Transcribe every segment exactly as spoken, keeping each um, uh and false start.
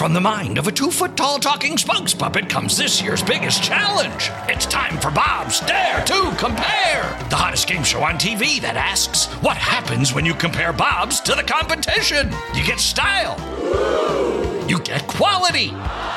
From the mind of a two-foot-tall talking spokes puppet comes this year's biggest challenge. It's time for Bob's Dare to Compare, the hottest game show on T V that asks, what happens when you compare Bobs to the competition? You get style. You get quality.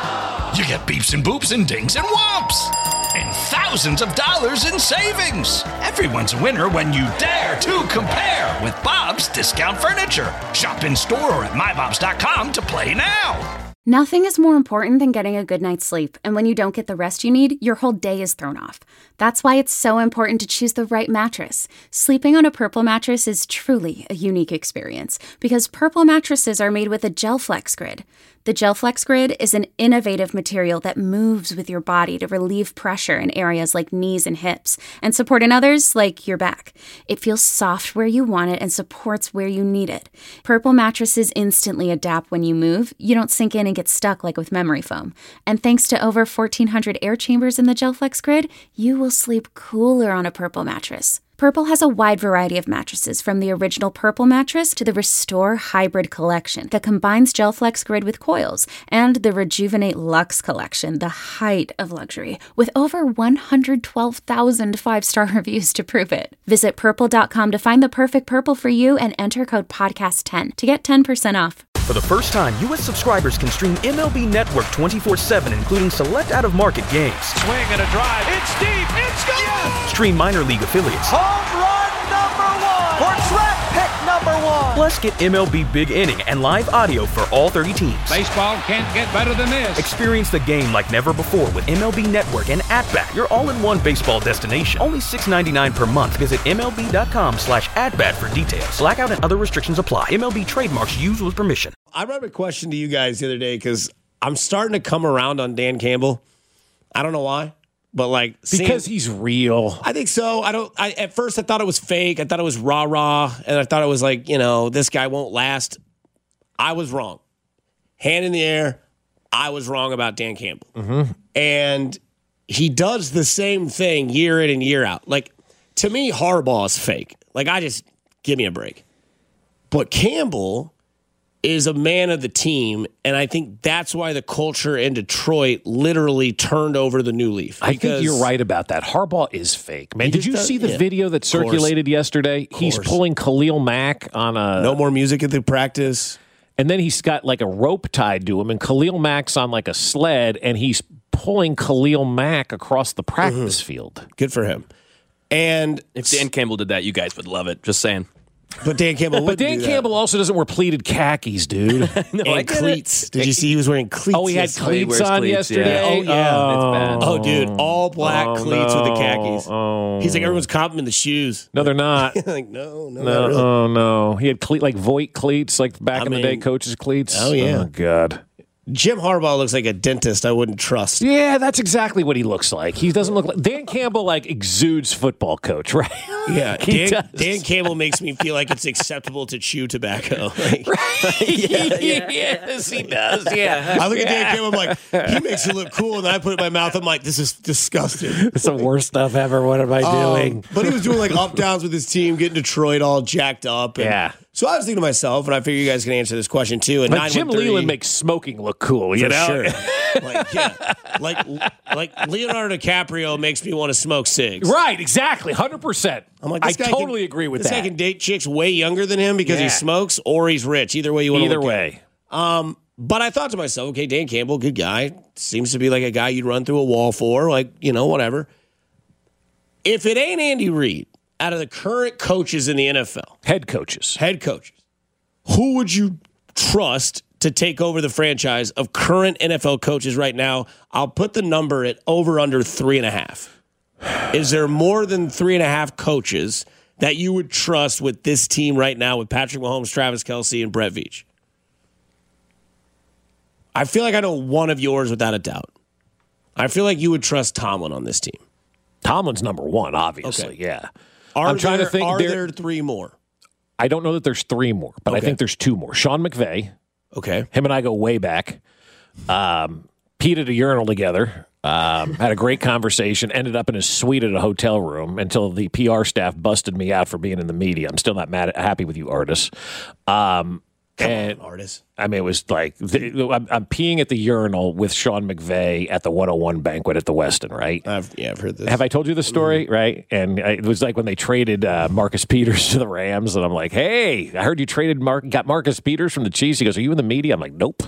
You get beeps and boops and dings and whomps. And thousands of dollars in savings. Everyone's a winner when you dare to compare with Bob's Discount Furniture. Shop in store or at my bobs dot com to play now. Nothing is more important than getting a good night's sleep, and when you don't get the rest you need, your whole day is thrown off. That's why it's so important to choose the right mattress. Sleeping on a Purple mattress is truly a unique experience, because Purple mattresses are made with a GelFlex Grid. The GelFlex Grid is an innovative material that moves with your body to relieve pressure in areas like knees and hips, and support in others like your back. It feels soft where you want it and supports where you need it. Purple mattresses instantly adapt when you move. You don't sink in and get stuck like with memory foam. And thanks to over fourteen hundred air chambers in the GelFlex Grid, you will sleep cooler on a Purple mattress. Purple has a wide variety of mattresses, from the original Purple mattress to the Restore Hybrid collection that combines GelFlex Grid with coils, and the Rejuvenate Luxe collection, the height of luxury, with over one hundred twelve thousand five-star reviews to prove it. Visit purple dot com to find the perfect Purple for you and enter code podcast ten to get ten percent off. For the first time, U S subscribers can stream M L B Network twenty-four seven, including select out-of-market games. Swing and a drive. It's deep. It's gone. Yes! Stream minor league affiliates. Home run number one. Or draft pick number one. Plus, get M L B Big Inning and live audio for all thirty teams. Baseball can't get better than this. Experience the game like never before with M L B Network and At-Bat, your all-in-one baseball destination. Only six dollars and ninety-nine cents per month. Visit M L B dot com slash at-bat for details. Blackout and other restrictions apply. M L B trademarks used with permission. I brought a question to you guys the other day because I'm starting to come around on Dan Campbell. I don't know why, but like because seeing, he's real. I think so. I don't. I at first I thought it was fake. I thought it was rah rah, and I thought it was like, you know, this guy won't last. I was wrong. Hand in the air. I was wrong about Dan Campbell, mm-hmm. and he does the same thing year in and year out. Like, to me, Harbaugh is fake. Like, I just give me a break. But Campbell is a man of the team, and I think that's why the culture in Detroit literally turned over the new leaf. I think you're right about that. Harbaugh is fake, man. Did you does, see the yeah. video that circulated yesterday? He's pulling Khalil Mack on a... No more music at the practice. And then he's got like a rope tied to him, and Khalil Mack's on like a sled, and he's pulling Khalil Mack across the practice mm-hmm. field. Good for him. And if Dan Campbell did that, you guys would love it. Just saying. But Dan Campbell would But Dan do Campbell that. also doesn't wear pleated khakis, dude. no, and cleats. It. Did you see he was wearing cleats? Oh, he had yesterday? cleats on cleats, yesterday? Yeah. Oh, yeah. Oh, it's bad. Oh, dude. All black oh, cleats no. with the khakis. Oh. He's like, everyone's complimenting the shoes. No, they're not. like, no, no, no not really. Oh, no. He had cle- like Voight cleats, like back I in mean, the day, coaches' cleats. Oh, yeah. Oh, God. Jim Harbaugh looks like a dentist I wouldn't trust. Yeah, that's exactly what he looks like. He doesn't look like... Dan Campbell, like, exudes football coach, right? Yeah, he Dan, does. Dan Campbell makes me feel like it's acceptable to chew tobacco. Like, right? yeah, yeah, yes, he does, yeah. I look at yeah. Dan Campbell, I'm like, he makes it look cool, and then I put it in my mouth, I'm like, this is disgusting. It's the worst stuff ever. What am I doing? Um, but he was doing, like, up-downs with his team, getting Detroit all jacked up. And yeah. So I was thinking to myself, and I figure you guys can answer this question, too. And But Jim Leland makes smoking look cool, you For know? Sure. like, yeah. like, like Leonardo DiCaprio makes me want to smoke cigs. Right, exactly, one hundred percent. I'm like, I this guy totally can, agree with this that. This guy can date chicks way younger than him because yeah. he smokes or he's rich. Either way you want to Either look way. At. Um, but I thought to myself, okay, Dan Campbell, good guy. Seems to be like a guy you'd run through a wall for, like, you know, whatever. If it ain't Andy Reid, out of the current coaches in the N F L. Head coaches. Head coaches. Who would you trust to take over the franchise of current N F L coaches right now? I'll put the number at over under three and a half. Is there more than three and a half coaches that you would trust with this team right now with Patrick Mahomes, Travis Kelce, and Brett Veach? I feel like I know one of yours without a doubt. I feel like you would trust Tomlin on this team. Tomlin's number one, obviously, okay. yeah. Are I'm trying there, to think. Are there, there three more? I don't know that there's three more, but okay. I think there's two more. Sean McVay. Okay. Him and I go way back. Um, peed at a urinal together. Um, had a great conversation. Ended up in a suite at a hotel room until the P R staff busted me out for being in the media. I'm still not mad at, happy with you, Artis. Um, Come and, on, artist. I mean, it was like the, I'm, I'm peeing at the urinal with Sean McVay at the one oh one banquet at the Westin, right? I've, yeah, I've heard this. Have I told you the story, Mm-hmm. right? And I, it was like when they traded uh, Marcus Peters to the Rams, and I'm like, hey, I heard you traded Mark, got Marcus Peters from the Chiefs. He goes, are you in the media? I'm like, nope.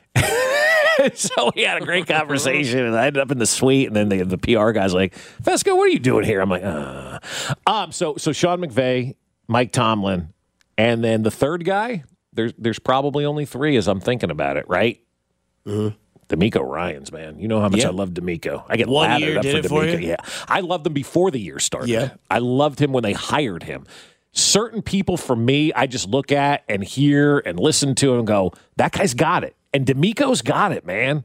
So we had a great conversation, and I ended up in the suite, and then the, the P R guy's like, Fesco, what are you doing here? I'm like, uh. Um, so, so Sean McVay, Mike Tomlin, and then the third guy, there's there's probably only three as I'm thinking about it, right? Mm-hmm. D'Amico Ryans, man. You know how much Yeah. I love D'Amico. I get One lathered year up did for it for D'Amico. you? Yeah, I loved him before the year started. Yeah. I loved him when they hired him. Certain people, for me, I just look at and hear and listen to and go, that guy's got it. And D'Amico's got it, man.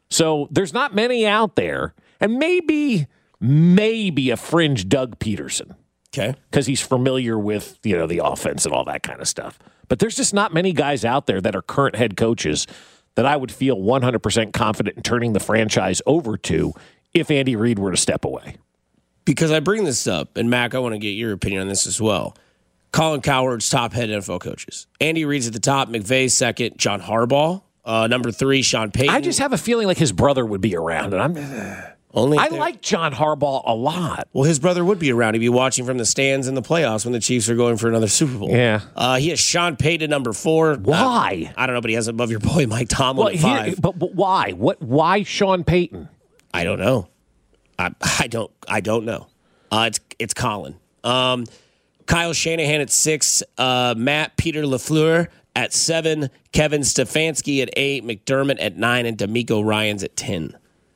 So there's not many out there. And maybe, maybe a fringe Doug Peterson. Okay. Because he's familiar with, you know, the offense and all that kind of stuff. But there's just not many guys out there that are current head coaches that I would feel one hundred percent confident in turning the franchise over to if Andy Reid were to step away. Because I bring this up, and Mac, I want to get your opinion on this as well. Colin Cowherd's top head N F L coaches. Andy Reid's at the top, McVay second, John Harbaugh, uh, number three, Sean Payton. I just have a feeling like his brother would be around, and I'm. Only I there. like John Harbaugh a lot. Well, his brother would be around. He'd be watching from the stands in the playoffs when the Chiefs are going for another Super Bowl. Yeah. Uh, he has Sean Payton number four. Why? Uh, I don't know, but he has above your boy Mike Tomlin Well, at five. here, but, but why? What? Why Sean Payton? I don't know. I, I don't. I don't know. Uh, it's it's Colin. Um, Kyle Shanahan at six. Uh, Matt Peter LaFleur at seven. Kevin Stefanski at eight. McDermott at nine, and D'Amico Ryans at ten.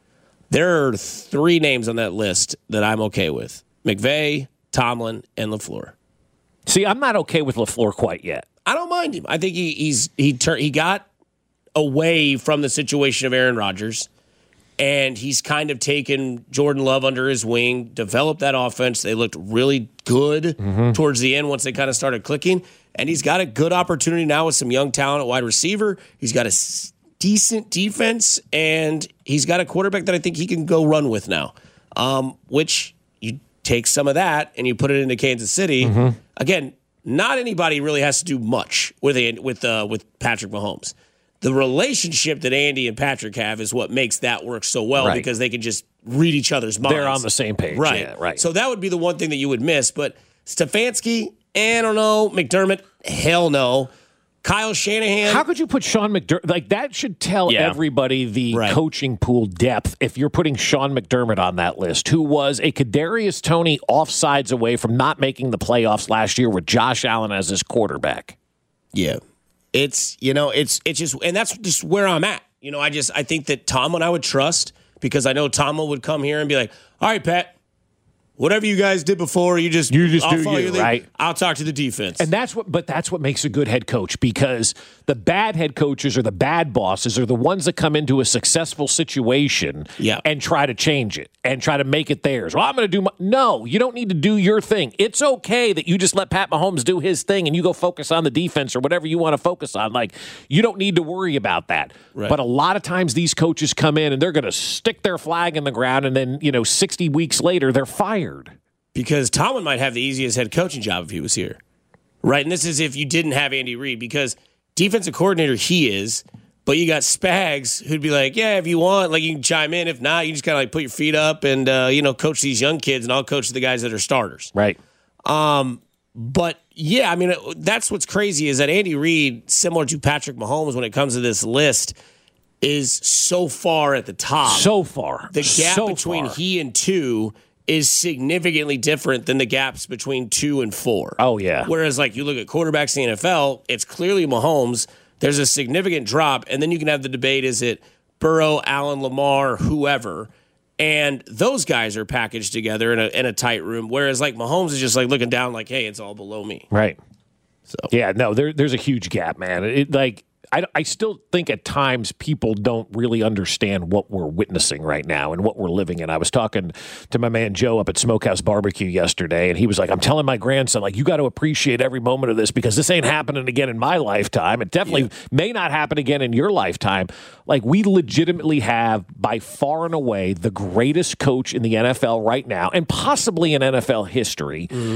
There are three names on that list that I'm okay with: McVay, Tomlin, and LaFleur. See, I'm not okay with LaFleur quite yet. I don't mind him. I think he he's he tur- he got away from the situation of Aaron Rodgers, and he's kind of taken Jordan Love under his wing, developed that offense. They looked really good mm-hmm. towards the end once they kind of started clicking, and he's got a good opportunity now with some young talent at wide receiver. He's got a s- decent defense, and he's got a quarterback that I think he can go run with now, um, which you take some of that and you put it into Kansas City. Mm-hmm. Again, not anybody really has to do much with a, with uh, with Patrick Mahomes. The relationship that Andy and Patrick have is what makes that work so well right. because they can just read each other's minds. They're on the same page. Right. Yeah, right. So that would be the one thing that you would miss. But Stefanski, I don't know. McDermott, hell no. Kyle Shanahan. How could you put Sean McDermott? Like, that should tell Yeah. everybody the Right. coaching pool depth if you're putting Sean McDermott on that list, who was a Kadarius Toney offsides away from not making the playoffs last year with Josh Allen as his quarterback. Yeah. It's, you know, it's it's just, and that's just where I'm at. You know, I just, I think that Tomlin I would trust because I know Tomlin would come here and be like, all right, Pat, whatever you guys did before, you just, You just I'll do follow you, your lead. right? I'll talk to the defense. And that's what, but that's what makes a good head coach, because the bad head coaches or the bad bosses are the ones that come into a successful situation Yeah. and try to change it and try to make it theirs. Well, I'm going to do my, no, you don't need to do your thing. It's okay that you just let Pat Mahomes do his thing and you go focus on the defense or whatever you want to focus on. Like, you don't need to worry about that. Right. But a lot of times these coaches come in and they're going to stick their flag in the ground, and then, you know, sixty weeks later, they're fired. Because Tomlin might have the easiest head coaching job if he was here. Right? And this is if you didn't have Andy Reid, because defensive coordinator he is, but you got Spags who'd be like, yeah, if you want, like you can chime in. If not, you just kind of like put your feet up and, uh, you know, coach these young kids, and I'll coach the guys that are starters. Right. Um, but yeah, I mean, that's what's crazy is that Andy Reid, similar to Patrick Mahomes when it comes to this list, is so far at the top. So far. The gap so between far. he and two is significantly different than the gaps between two and four. Oh, yeah. Whereas, like, you look at quarterbacks in the N F L, it's clearly Mahomes. There's a significant drop, and then you can have the debate, is it Burrow, Allen, Lamar, whoever? And those guys are packaged together in a, in a tight room, whereas, like, Mahomes is just, like, looking down like, hey, it's all below me. Right. So Yeah, no, there, there's a huge gap, man. It, like, I, I still think at times people don't really understand what we're witnessing right now and what we're living in. I was talking to my man Joe up at Smokehouse Barbecue yesterday, and he was like, I'm telling my grandson, like, you got to appreciate every moment of this because this ain't happening again in my lifetime. It definitely yeah. may not happen again in your lifetime. Like, we legitimately have, by far and away, the greatest coach in the N F L right now, and possibly in N F L history. Mm-hmm.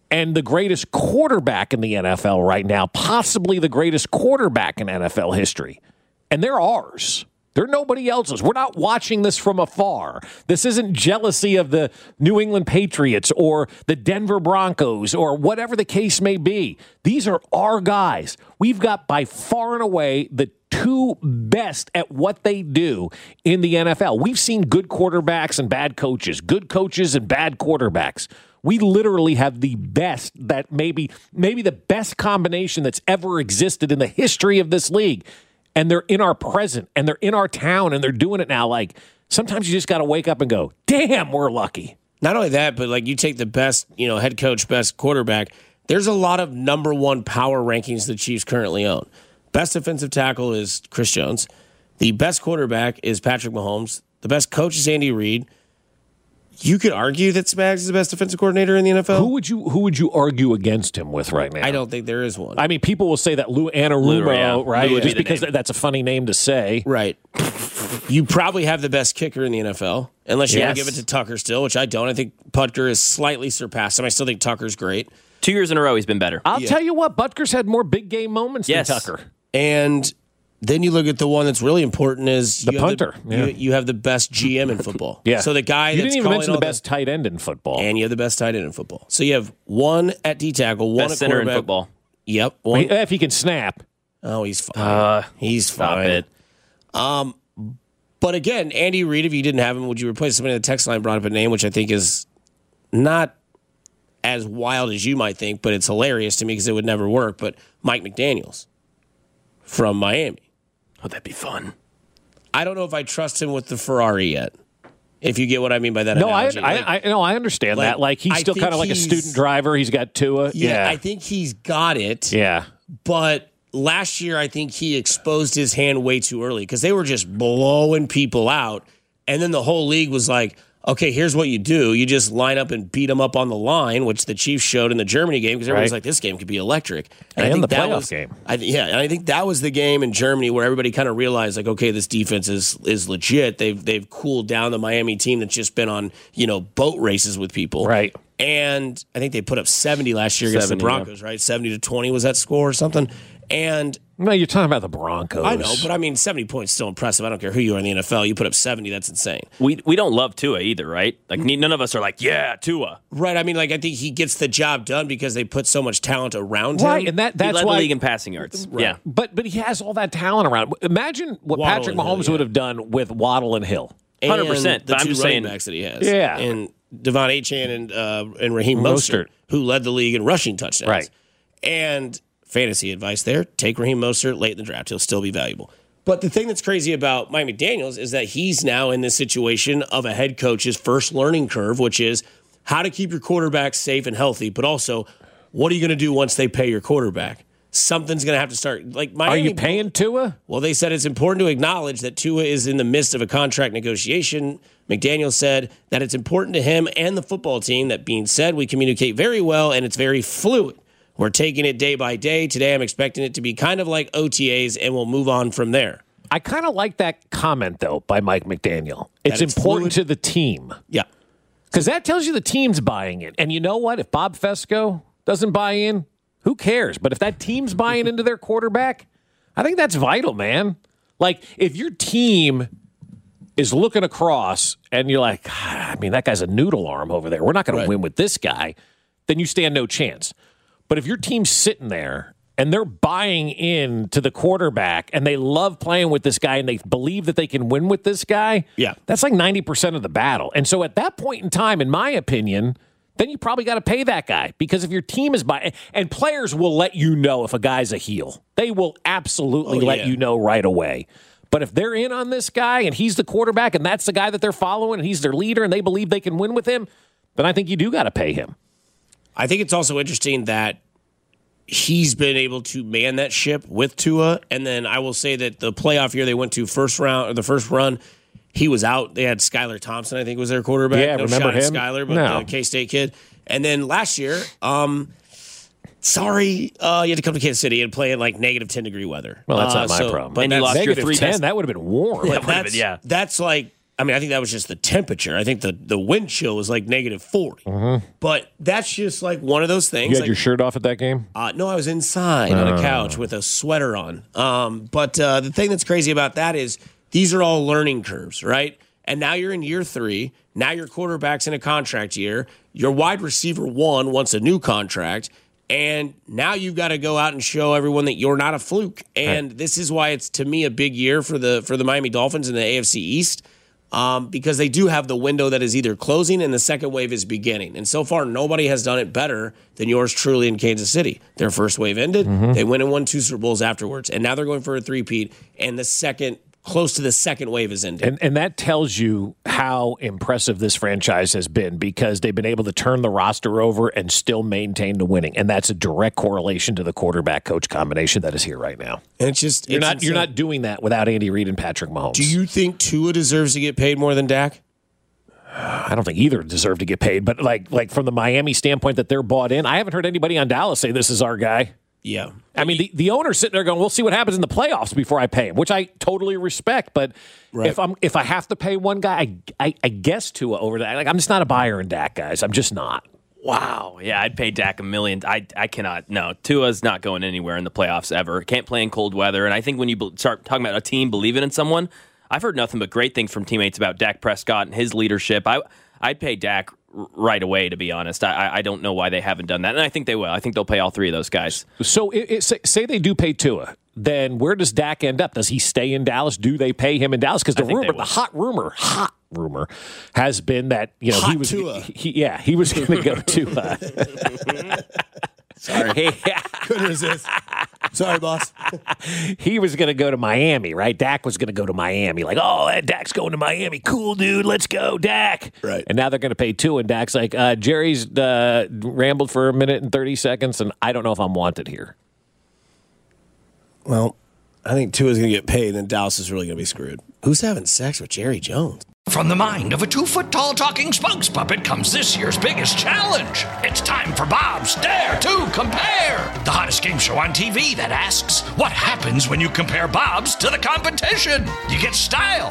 and the greatest quarterback in the N F L right now, possibly the greatest quarterback in N F L history. And they're ours. They're nobody else's. We're not watching this from afar. This isn't jealousy of the New England Patriots or the Denver Broncos or whatever the case may be. These are our guys. We've got by far and away the two best at what they do in the N F L. We've seen good quarterbacks and bad coaches, good coaches and bad quarterbacks. We literally have the best, that maybe maybe the best combination that's ever existed in the history of this league. And they're in our present, and they're in our town, and they're doing it now. Like, sometimes you just got to wake up and go, damn, we're lucky. Not only that, but like you take the best, you know, head coach, best quarterback. There's a lot of number one power rankings the Chiefs currently own. Best defensive tackle is Chris Jones. The best quarterback is Patrick Mahomes. The best coach is Andy Reid. You could argue that Spags is the best defensive coordinator in the N F L. Who would you who would you argue against him with right now? I don't think there is one. I mean, people will say that Lou Anarumo, yeah. right? Lou Just be because name. that's a funny name to say. Right. You probably have the best kicker in the N F L, unless you Yes. want to give it to Tucker still, which I don't. I think Butker is slightly surpassed him. I still think Tucker's great. Two years in a row, he's been better. I'll tell you what, Butker's had more big game moments Yes. than Tucker. And then you look at the one that's really important is The you have punter, The, yeah. you, you have the best G M in football. Yeah. So the guy you that's didn't even calling mention the all best tight end in football. and you have the best tight end in football. So you have one at D tackle, one Best at center in quarterback. football. Yep. One. If he can snap. Oh, he's fine. Uh, he's Stop fine. it. But again, Andy Reid, if you didn't have him, would you replace somebody? The text line brought up a name, which I think is not as wild as you might think, but it's hilarious to me because it would never work. But Mike McDaniels from Miami. Oh, that'd be fun. I don't know if I trust him with the Ferrari yet. If you get what I mean by that No, I, analogy. I, Like, I, no, I understand like, that. Like he's I still think kind of like a he's- student driver. He's got Tua. yeah, Yeah, I think he's got it. yeah. But last year, I think he exposed his hand way too early because they were just blowing people out. And then the whole league was like, okay, here's what you do. You just line up and beat them up on the line, which the Chiefs showed in the Germany game because everybody's Right. like, this game could be electric. And I think the that playoff was, game. I, th- yeah, and I think that was the game in Germany where everybody kind of realized, like, okay, this defense is is legit. They've they've cooled down the Miami team that's just been on, you know, boat races with people. Right. And I think they put up seventy last year against the seventy, yeah. Broncos, right? seventy to twenty was that score or something. And No, you're talking about the Broncos. I know, but I mean, seventy points is still impressive. I don't care who you are in the N F L. You put up seventy, that's insane. We we don't love Tua either, right? Like ne- none of us are like, yeah, Tua. Right. I mean, like, I think he gets the job done because they put so much talent around right, him. and that He that's led why. the league in passing yards. Yeah. But but he has all that talent around. Imagine what Waddle Patrick and Hill, Mahomes yeah. would have done with Waddle and Hill. And one hundred percent, The but I'm two just running saying- backs that he has. Yeah. And Devon Achane and, uh, and Raheem Mostert, Mostert. who led the league in rushing touchdowns. Right. And fantasy advice there, take Raheem Mostert late in the draft. He'll still be valuable. But the thing that's crazy about Mike McDaniels is that he's now in this situation of a head coach's first learning curve, which is how to keep your quarterback safe and healthy, but also what are you going to do once they pay your quarterback? Something's going to have to start. Like Miami, Are you paying Tua? Well, they said it's important to acknowledge that Tua is in the midst of a contract negotiation. McDaniel said that it's important to him and the football team. That being said, we communicate very well and it's very fluid. We're taking it day by day. Today, I'm expecting it to be kind of like O T As, and we'll move on from there. I kind of like that comment, though, by Mike McDaniel. It's, it's important fluid. to the team Yeah. because that tells you the team's buying it. And you know what? If Bob Fesco doesn't buy in, who cares? But if that team's buying into their quarterback, I think that's vital, man. Like, if your team is looking across and you're like, "Ah, I mean, that guy's a noodle arm over there. We're not going Right. to win with this guy. Then you stand no chance. But if your team's sitting there and they're buying in to the quarterback and they love playing with this guy and they believe that they can win with this guy, Yeah. that's like ninety percent of the battle. And so at that point in time, in my opinion, then you probably got to pay that guy because if your team is buying, and players will let you know if a guy's a heel. They will absolutely Oh, let yeah. you know right away. But if they're in on this guy and he's the quarterback and that's the guy that they're following and he's their leader and they believe they can win with him, then I think you do got to pay him. I think it's also interesting that he's been able to man that ship with Tua. And then I will say that the playoff year they went to first round or the first run, he was out. They had Skylar Thompson, I think, was their quarterback. Yeah, no remember shot at him? Skylar, but No. the K-State kid. And then last year, um, sorry, uh, you had to come to Kansas City and play in like negative ten degree weather. Well, that's Uh, not my so- problem. But And you that's, lost your Negative three ten, best- that would have been warm. but would've been, that's, yeah. that's like I mean, I think that was just the temperature. I think the, the wind chill was like negative forty. Mm-hmm. But that's just like one of those things. You had like, your shirt off at that game? Uh, no, I was inside uh. on a couch with a sweater on. Um, but uh, the thing that's crazy about that is these are all learning curves, right? And now you're in year three. Now your quarterback's in a contract year. Your wide receiver one wants a new contract. And now you've got to go out and show everyone that you're not a fluke. And right. This is why it's, to me, a big year for the for the Miami Dolphins in the A F C East, um, because they do have the window that is either closing and the second wave is beginning. And so far, nobody has done it better than yours truly in Kansas City. Their first wave ended. Mm-hmm. They went and won two Super Bowls afterwards. And now they're going for a three-peat. And the second close to the second wave is ending. And, and that tells you how impressive this franchise has been, because they've been able to turn the roster over and still maintain the winning. And that's a direct correlation to the quarterback-coach combination that is here right now. And it's just you're it's not insane. You're not doing that without Andy Reid and Patrick Mahomes. Do you think Tua deserves to get paid more than Dak? I don't think either deserve to get paid, but like like from the Miami standpoint that they're bought in, I haven't heard anybody on Dallas say this is our guy. Yeah. I mean, the, the owner's sitting there going, we'll see what happens in the playoffs before I pay him, which I totally respect. But right. if I'm if I have to pay one guy, I, I, I guess Tua over that. Like, I'm just not a buyer in Dak, guys. I'm just not. Wow. Yeah, I'd pay Dak a million. I I cannot. No, Tua's not going anywhere in the playoffs ever. Can't play in cold weather. And I think when you be- start talking about a team believing in someone, I've heard nothing but great things from teammates about Dak Prescott and his leadership. I, I'd pay Dak right away, to be honest. I, I don't know why they haven't done that, and I think they will. I think they'll pay all three of those guys. So it, it, say, say they do pay Tua, then where does Dak end up? Does he stay in Dallas? Do they pay him in Dallas? Because the rumor, the hot rumor, hot rumor, has been that you know hot he was, Tua. He, yeah, he was going to go to. Uh, Sorry, couldn't resist. Sorry, boss. He was going to go to Miami, right? Dak was going to go to Miami. Like, oh, Dak's going to Miami. Cool, dude. Let's go, Dak. Right. And now they're going to pay two, and Dak's like, uh, Jerry's uh, rambled for a minute and thirty seconds, and I don't know if I'm wanted here. Well, I think Tua's going to get paid, and then Dallas is really going to be screwed. Who's having sex with Jerry Jones? From the mind of a two-foot-tall talking spokes puppet comes this year's biggest challenge. It's time for Bob's Dare to Compare, the hottest game show on T V that asks, what happens when you compare Bob's to the competition? You get style.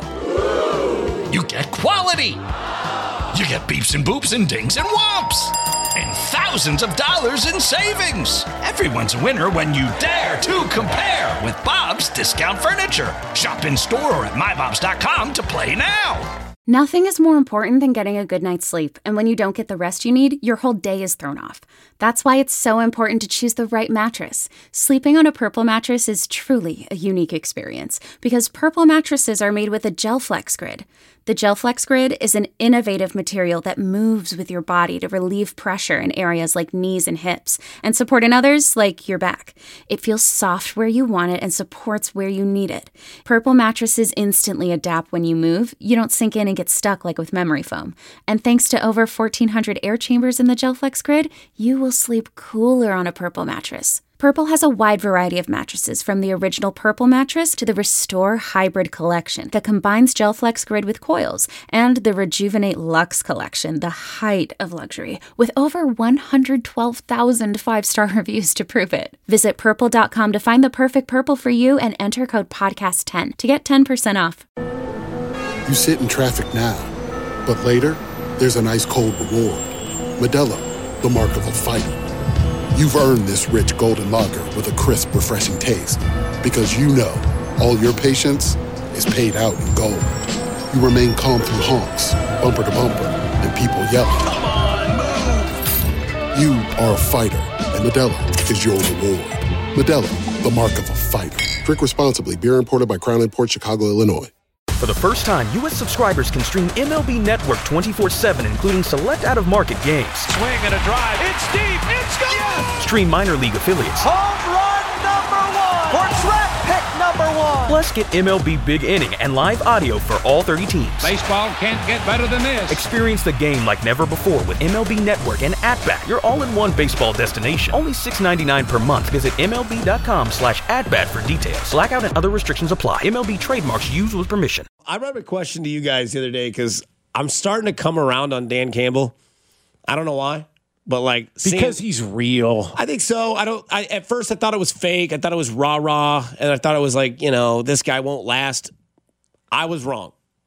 You get quality. You get beeps and boops and dings and whomps. And thousands of dollars in savings. Everyone's a winner when you dare to compare with Bob's Discount Furniture. Shop in store or at my bobs dot com to play now. Nothing is more important than getting a good night's sleep, and when you don't get the rest you need, your whole day is thrown off. That's why it's so important to choose the right mattress. Sleeping on a Purple mattress is truly a unique experience, because Purple mattresses are made with a GelFlex Grid. The GelFlex Grid is an innovative material that moves with your body to relieve pressure in areas like knees and hips, and support in others like your back. It feels soft where you want it and supports where you need it. Purple mattresses instantly adapt when you move. You don't sink in and get stuck like with memory foam. And thanks to over fourteen hundred air chambers in the GelFlex Grid, you will sleep cooler on a Purple mattress. Purple has a wide variety of mattresses, from the original Purple mattress to the Restore Hybrid collection that combines GelFlex Grid with coils, and the Rejuvenate Luxe collection, the height of luxury, with over one hundred twelve thousand five-star reviews to prove it. Visit purple dot com to find the perfect Purple for you and enter code podcast ten to get ten percent off. You sit in traffic now, but later, there's an ice-cold reward. Modelo, the mark of a fighter. You've earned this rich golden lager with a crisp, refreshing taste. Because you know, all your patience is paid out in gold. You remain calm through honks, bumper to bumper, and people yelling. Come on, move! You are a fighter, and Modelo is your reward. Modelo, the mark of a fighter. Drink responsibly. Beer imported by Crown Imports, Chicago, Illinois. For the first time, U S subscribers can stream M L B Network twenty-four seven, including select out-of-market games. Swing and a drive. It's deep. It's gone. Yes! Stream minor league affiliates. Home run number one. Or draft pick number one. Plus, get M L B Big Inning and live audio for all thirty teams. Baseball can't get better than this. Experience the game like never before with M L B Network and At-Bat, your all-in-one baseball destination. Only six dollars and ninety-nine cents per month. Visit M L B dot com slash at-bat for details. Blackout and other restrictions apply. M L B trademarks used with permission. I brought a question to you guys the other day because I'm starting to come around on Dan Campbell. I don't know why, but like because seeing, he's real. I think so. I don't. I at first I thought it was fake. I thought it was rah rah, and I thought it was like, you know, this guy won't last. I was wrong.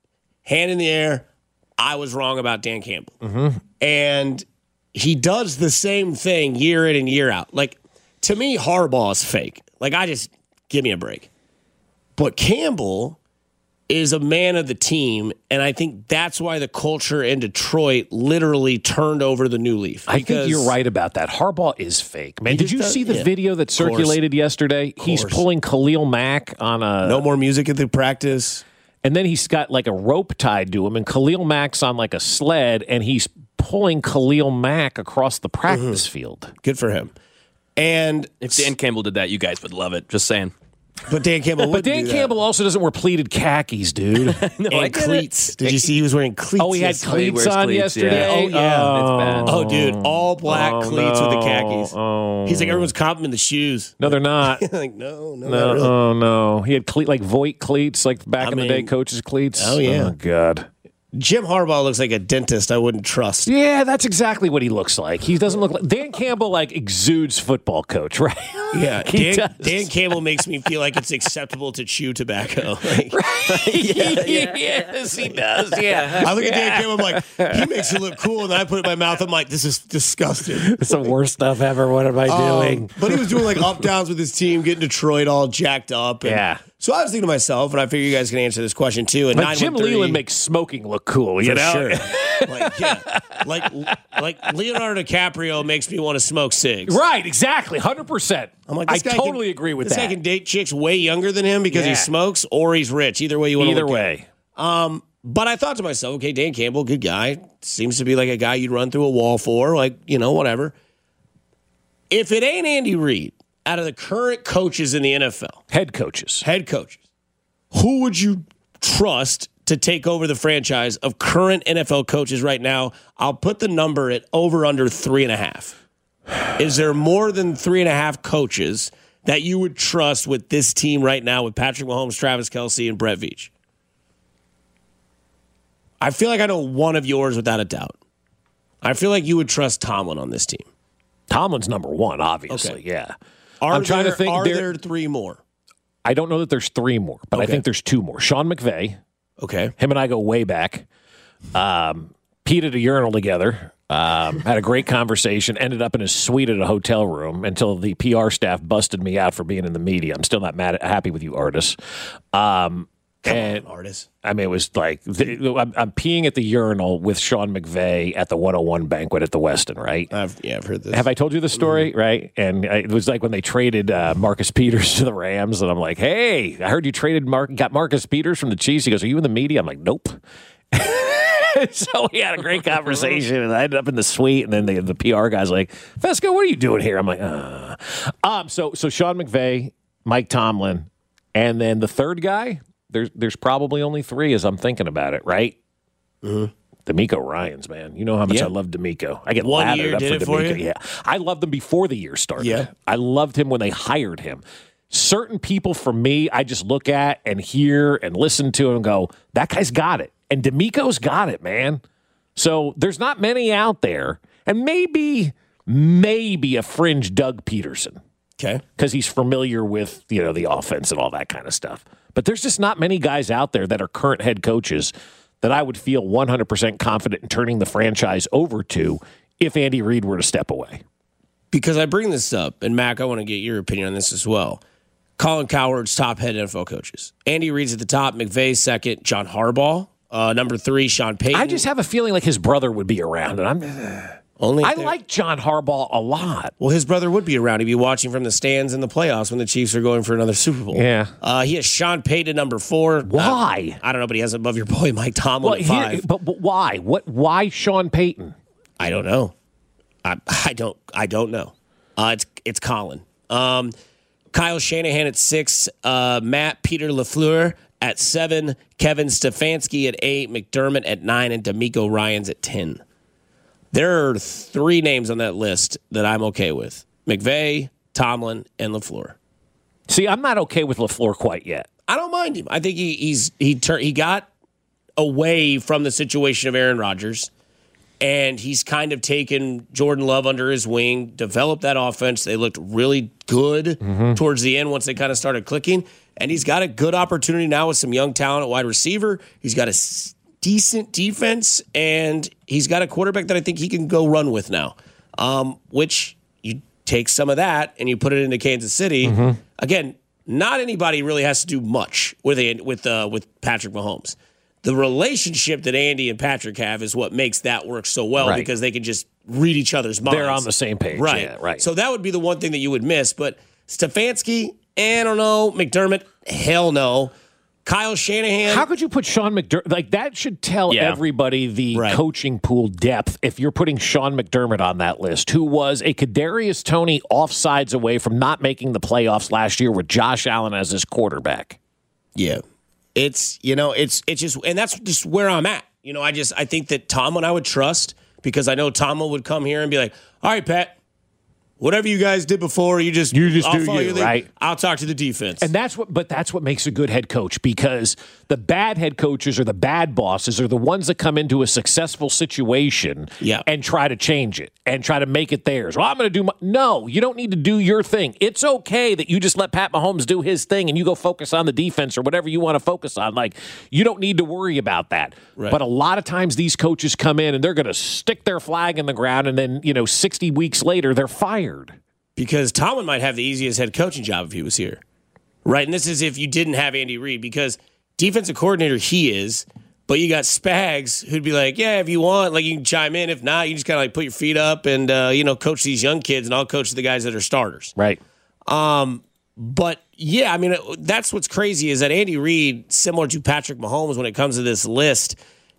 hand in the air, I was wrong about Dan Campbell. Mm-hmm. And he does the same thing year in and year out. Like, to me, Harbaugh is fake. Like, I just, give me a break. But Campbell is a man of the team, and I think that's why the culture in Detroit literally turned over the new leaf. I think you're right about that. Harbaugh is fake, man. Did you does, see the yeah. video that circulated yesterday? He's pulling Khalil Mack on a... No more music at the practice. And then he's got like a rope tied to him, and Khalil Mack's on like a sled, and he's pulling Khalil Mack across the practice mm-hmm. field. Good for him. And if Dan Campbell did that, you guys would love it. Just saying. But Dan Campbell But Dan do Campbell that. also doesn't wear pleated khakis, dude. no, and cleats. Did you see he was wearing cleats? Oh, he had yesterday? cleats on cleats, yesterday? yeah. Oh, yeah. Oh, It's bad. Oh, dude, all black Oh, cleats no. with the khakis. Oh. He's like, everyone's complimenting the shoes. No, they're not. like, no, no, No, not really. oh no, he had cle- like Voight cleats, like back I in mean, the day, coaches' cleats. oh, yeah. oh god. Jim Harbaugh looks like a dentist I wouldn't trust. Yeah, that's exactly what he looks like. He doesn't look like Dan Campbell. Like exudes football coach, right? Yeah, He Dan, does. Dan Campbell makes me feel like it's acceptable to chew tobacco. Like, yeah, yeah. Yes, he does. Yeah, I look at Dan Campbell, I'm like, he makes it look cool, and then I put it in my mouth. I'm like, this is disgusting. It's the worst stuff ever. What am I doing? Um, but he was doing like up downs with his team, getting Detroit all jacked up. And Yeah. So I was thinking to myself, and I figure you guys can answer this question too. And But Jim Leland makes smoking look cool. You for know, sure. like, yeah, like like Leonardo DiCaprio makes me want to smoke cigs. right? Exactly, hundred percent. I'm like, I this guy totally can, agree with this that. guy can date chicks way younger than him because Yeah. he smokes, or he's rich. Either way you want to Either look at way. it. Um, but I thought to myself, okay, Dan Campbell, good guy, seems to be like a guy you'd run through a wall for, like you know, whatever. If it ain't Andy Reid, out of the current coaches in the N F L, Head coaches. head coaches, who would you trust to take over the franchise of current N F L coaches right now? I'll put the number at over under three and a half. Is there more than three and a half coaches that you would trust with this team right now with Patrick Mahomes, Travis Kelce, and Brett Veach? I feel like I know one of yours without a doubt. I feel like you would trust Tomlin on this team. Tomlin's number one, obviously. Okay. Yeah. Are I'm trying there, to think. Are there, there three more? I don't know that there's three more, but I Okay. think there's two more. Sean McVay. Okay. Him and I go way back. Um, peed at a urinal together. Um, had a great conversation. Ended up in his suite at a hotel room until the P R staff busted me out for being in the media. I'm still not mad at, happy with you, Artis. Um, Come and, on, Artis. I mean, it was like I'm, I'm peeing at the urinal with Sean McVay at the one oh one banquet at the Westin, right? I've, yeah, I've heard this. Have I told you the story, mm-hmm. right? And I, it was like when they traded uh, Marcus Peters to the Rams, and I'm like, hey, I heard you traded Mark, got Marcus Peters from the Chiefs. He goes, are you in the media? I'm like, nope. So we had a great conversation, and I ended up in the suite, and then the, the P R guy's like, Fesco, what are you doing here? I'm like, uh. Um, so, so Sean McVay, Mike Tomlin, and then the third guy, there's, there's probably only three as I'm thinking about it, right? Mm-hmm. D'Amico Ryans, man. You know how much Yeah. I love D'Amico. I get One lathered year up did for it for D'Amico. you? Yeah. I loved him before the year started. Yeah. I loved him when they hired him. Certain people, for me, I just look at and hear and listen to and go, that guy's got it. And D'Amico's got it, man. So there's not many out there. And maybe, maybe a fringe Doug Peterson. Okay. Because he's familiar with, you know, the offense and all that kind of stuff. But there's just not many guys out there that are current head coaches that I would feel one hundred percent confident in turning the franchise over to if Andy Reid were to step away. Because I bring this up, and Mac, I want to get your opinion on this as well. Colin Cowherd's top head N F L coaches. Andy Reid's at the top, McVay second, John Harbaugh, uh, number three, Sean Payton. I just have a feeling like his brother would be around, and I'm Only I there. like John Harbaugh a lot. Well, his brother would be around. He'd be watching from the stands in the playoffs when the Chiefs are going for another Super Bowl. Yeah. Uh, he has Sean Payton number four. Why? Uh, I don't know, but he has above your boy Mike Tomlin Well, at here, five. but, but why? What? Why Sean Payton? I don't know. I, I don't. I don't know. Uh, it's it's Colin. Um, Kyle Shanahan at six. Uh, Matt Peter LaFleur at seven. Kevin Stefanski at eight. McDermott at nine, and D'Amico Ryans at ten. There are three names on that list that I'm okay with: McVay, Tomlin, and LaFleur. See, I'm not okay with LaFleur quite yet. I don't mind him. I think he, he's he tur- he got away from the situation of Aaron Rodgers, and he's kind of taken Jordan Love under his wing, developed that offense. They looked really good mm-hmm. towards the end once they kind of started clicking, and he's got a good opportunity now with some young talent at wide receiver. He's got a decent defense, and he's got a quarterback that I think he can go run with now, um, which you take some of that and you put it into Kansas City. Mm-hmm. Again, not anybody really has to do much with a, with uh, with Patrick Mahomes. The relationship that Andy and Patrick have is what makes that work so well, right, because they can just read each other's minds. They're on the same page. Right. Yeah, right. So that would be the one thing that you would miss. But Stefanski, I don't know. McDermott, hell no. Kyle Shanahan. How could you put Sean McDermott? Like, that should tell yeah. everybody the right. coaching pool depth if you're putting Sean McDermott on that list, who was a Kadarius Toney offsides away from not making the playoffs last year with Josh Allen as his quarterback. Yeah. It's, you know, it's it's just, and that's just where I'm at. You know, I just, I think that Tomlin I would trust, because I know Tomlin would come here and be like, all right, Pat, whatever you guys did before, you just you just I'll do follow you, your right? I'll talk to the defense. And that's what, but that's what makes a good head coach, because the bad head coaches or the bad bosses are the ones that come into a successful situation yeah. and try to change it and try to make it theirs. Well, I'm going to do my, no, you don't need to do your thing. It's okay that you just let Pat Mahomes do his thing and you go focus on the defense or whatever you want to focus on. Like, you don't need to worry about that. Right. But a lot of times these coaches come in and they're going to stick their flag in the ground, and then, you know, sixty weeks later, they're fired. Because Tomlin might have the easiest head coaching job if he was here, right? And this is if you didn't have Andy Reid, because defensive coordinator he is, but you got Spags who'd be like, yeah, if you want, like, you can chime in. If not, you just kind of like put your feet up and uh, you know, coach these young kids, and I'll coach the guys that are starters, right? Um, but yeah, I mean, that's what's crazy is that Andy Reid, similar to Patrick Mahomes when it comes to this list,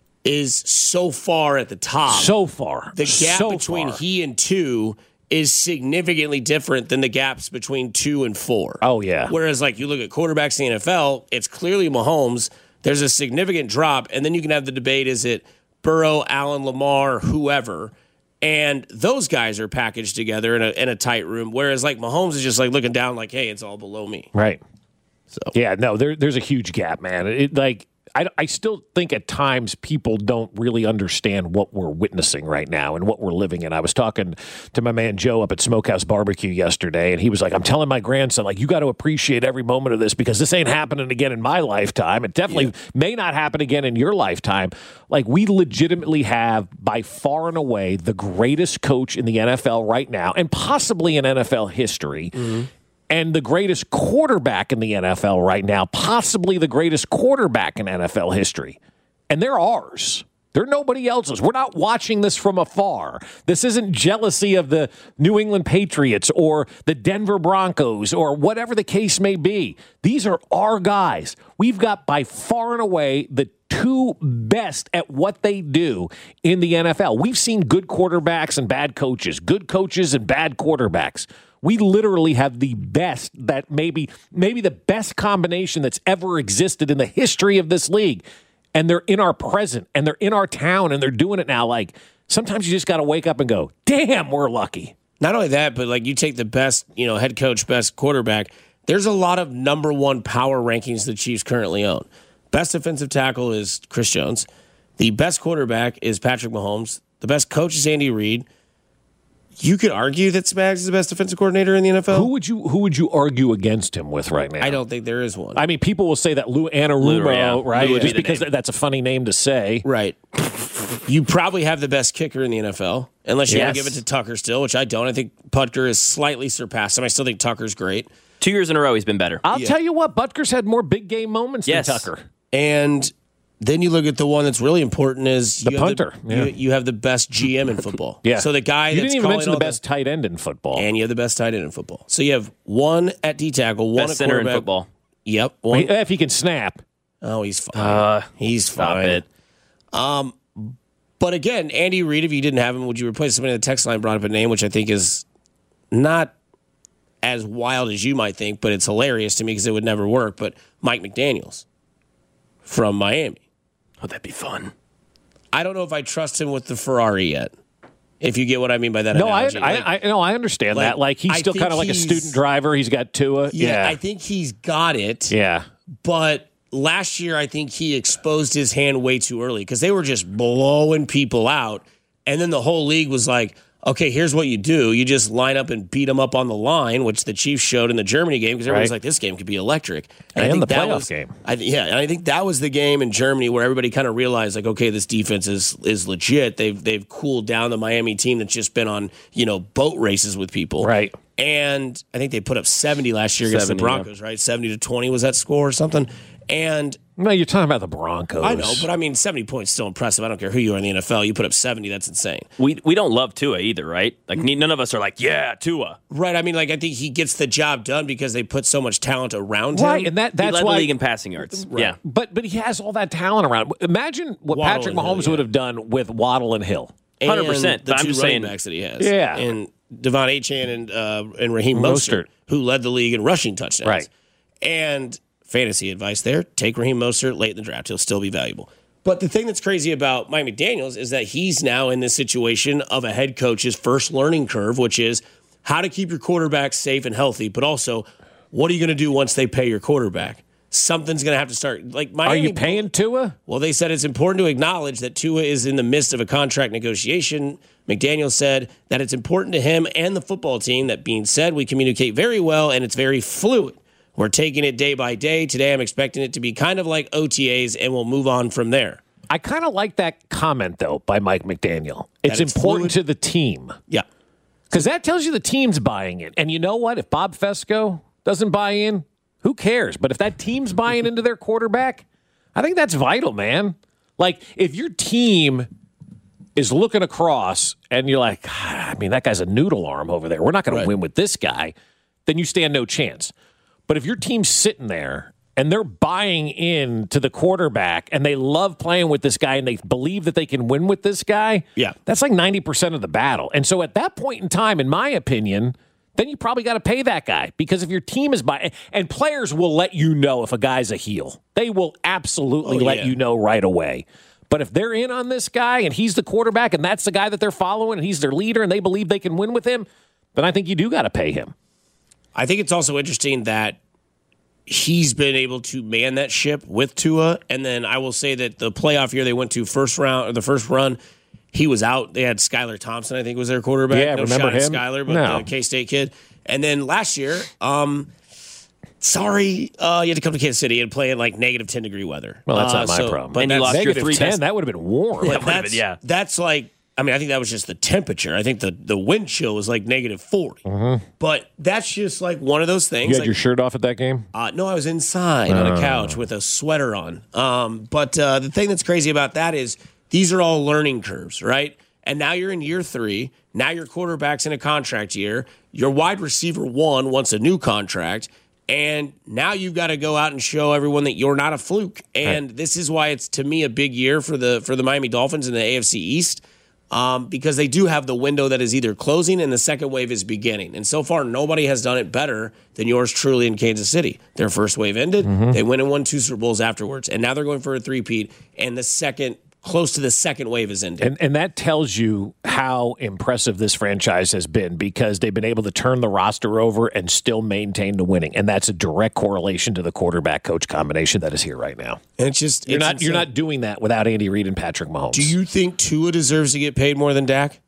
is so far at the top. So far, the gap so between far. he and two is significantly different than the gaps between two and four. Oh, yeah. Whereas, like, you look at quarterbacks in the N F L, it's clearly Mahomes. There's a significant drop, and then you can have the debate, is it Burrow, Allen, Lamar, whoever? And those guys are packaged together in a, in a tight room, whereas, like, Mahomes is just, like, looking down like, hey, it's all below me. Right. So yeah, no, there, there's a huge gap, man. It, like, I, I still think at times people don't really understand what we're witnessing right now and what we're living in. I was talking to my man Joe up at Smokehouse Barbecue yesterday, and he was like, I'm telling my grandson, like, you got to appreciate every moment of this, because this ain't happening again in my lifetime. It definitely yeah. may not happen again in your lifetime. Like, we legitimately have, by far and away, the greatest coach in the N F L right now, and possibly in N F L history. Mm-hmm. And the greatest quarterback in the N F L right now, possibly the greatest quarterback in N F L history. And they're ours. They're nobody else's. We're not watching this from afar. This isn't jealousy of the New England Patriots or the Denver Broncos or whatever the case may be. These are our guys. We've got by far and away the two best at what they do in the N F L. We've seen good quarterbacks and bad coaches, good coaches and bad quarterbacks. We literally have the best, that maybe maybe the best combination that's ever existed in the history of this league. And they're in our present, and they're in our town, and they're doing it now. Like, sometimes you just got to wake up and go, damn, we're lucky. Not only that, but like, you take the best, you know, head coach, best quarterback. There's a lot of number one power rankings the Chiefs currently own. Best defensive tackle is Chris Jones. The best quarterback is Patrick Mahomes. The best coach is Andy Reid. You could argue that Spags is the best defensive coordinator in the N F L. Who would you Who would you argue against him with right now? I don't think there is one. I mean, people will say that Lou Anarumo, Lou, yeah. right? Lou Just be because name. that's a funny name to say. Right. You probably have the best kicker in the N F L, unless you yes. want to give it to Tucker still, which I don't. I think Butker is slightly surpassed him. I still think Tucker's great. Two years in a row, he's been better. I'll Yeah. tell you what, Butker's had more big game moments Yes. than Tucker. And then you look at the one that's really important is The you have punter, The, yeah. you, you have the best G M in football. Yeah. So the guy you that's didn't even calling mention the all best tight end in football. and you have the best tight end in football. So you have one at D tackle, one Best at center in quarterback. football. Yep. One. If he can snap. Oh, he's fine. Uh, he's Stop fine. it. Um, but again, Andy Reid, if you didn't have him, would you replace somebody in the text line brought up a name, which I think is not as wild as you might think, but it's hilarious to me because it would never work. But Mike McDaniels from Miami. Oh, that'd be fun. I don't know if I trust him with the Ferrari yet. If you get what I mean by that No, I, analogy. I, Like, I, no, I understand like, that. Like, he's I still think kind of like a he's- student driver. He's got Tua. yeah, Yeah. I think he's got it. yeah. But last year, I think he exposed his hand way too early because they were just blowing people out. And then the whole league was like, okay, here's what you do. You just line up and beat them up on the line, which the Chiefs showed in the Germany game because everybody's Right. like, this game could be electric. And, I think the that playoff was, game. I, yeah, and I think that was the game in Germany where everybody kind of realized, like, okay, this defense is is legit. They've they've cooled down the Miami team that's just been on, you know, boat races with people. Right. And I think they put up seventy last year against the seventy, Broncos, right? seventy to twenty was that score or something. And No, you're talking about the Broncos. I know, but I mean, seventy points is still impressive. I don't care who you are in the N F L. You put up seventy, that's insane. We we don't love Tua either, right? Like none of us are like, yeah, Tua. Right. I mean, like, I think he gets the job done because they put so much talent around Right, him. and that He that's led why. the league in passing yards. Yeah. But but he has all that talent around. Imagine what Waddle Patrick and Hill, Mahomes yeah. would have done with Waddle and Hill. And one hundred percent, The but I'm two just running saying- backs that he has. Yeah. And Devon Achane and, uh, and Raheem Mostert, Mostert. who led the league in rushing touchdowns. Right. And fantasy advice there, take Raheem Mostert late in the draft. He'll still be valuable. But the thing that's crazy about Mike McDaniels is that he's now in this situation of a head coach's first learning curve, which is how to keep your quarterback safe and healthy, but also what are you going to do once they pay your quarterback? Something's going to have to start. Like Miami, Are you paying Tua? Well, they said it's important to acknowledge that Tua is in the midst of a contract negotiation. McDaniel said that it's important to him and the football team. That being said, we communicate very well and it's very fluid. We're taking it day by day. Today, I'm expecting it to be kind of like O T As, and we'll move on from there. I kind of like that comment, though, by Mike McDaniel. It's, it's important fluid? to the team. Yeah. Because that tells you the team's buying it. And you know what? If Bob Fesco doesn't buy in, who cares? But if that team's buying into their quarterback, I think that's vital, man. Like, if your team is looking across and you're like, I mean, that guy's a noodle arm over there. We're not going Right. to win with this guy. Then you stand no chance. But if your team's sitting there and they're buying in to the quarterback and they love playing with this guy and they believe that they can win with this guy, Yeah. that's like ninety percent of the battle. And so at that point in time, in my opinion, then you probably got to pay that guy because if your team is buying, and players will let you know if a guy's a heel. They will absolutely Oh, let yeah. you know right away. But if they're in on this guy and he's the quarterback and that's the guy that they're following and he's their leader and they believe they can win with him, then I think you do got to pay him. I think it's also interesting that he's been able to man that ship with Tua. And then I will say that the playoff year they went to first round or the first run, he was out. They had Skylar Thompson, I think, was their quarterback. Yeah, no remember shot at him? Skylar, but No. the K-State kid. And then last year, um, sorry, uh, you had to come to Kansas City and play in like negative ten degree weather. Well, that's Uh, not my so- problem. But And you that's- lost your Negative three ten, best- that would have been warm. yeah, would've been, that's, yeah. that's like, I mean, I think that was just the temperature. I think the, the wind chill was like negative forty. But that's just like one of those things. You had like, your shirt off at that game? uh, no, I was inside on a couch with a sweater on. Um, but uh, the thing that's crazy about that is these are all learning curves, right? And now you're in year three. Now your quarterback's in a contract year. Your wide receiver one wants a new contract. And now you've got to go out and show everyone that you're not a fluke. And this is why it's, to me, a big year for the for the Miami Dolphins in the A F C East. Um, because they do have the window that is either closing and the second wave is beginning. And so far, nobody has done it better than yours truly in Kansas City. Their first wave ended. They went and won two Super Bowls afterwards. And now they're going for a three-peat. And the second, close to the second wave is ending. And and that tells you how impressive this franchise has been because they've been able to turn the roster over and still maintain the winning. And that's a direct correlation to the quarterback coach combination that is here right now. And it's just You're it's not you're insane. not doing that without Andy Reid and Patrick Mahomes. Do you think Tua deserves to get paid more than Dak?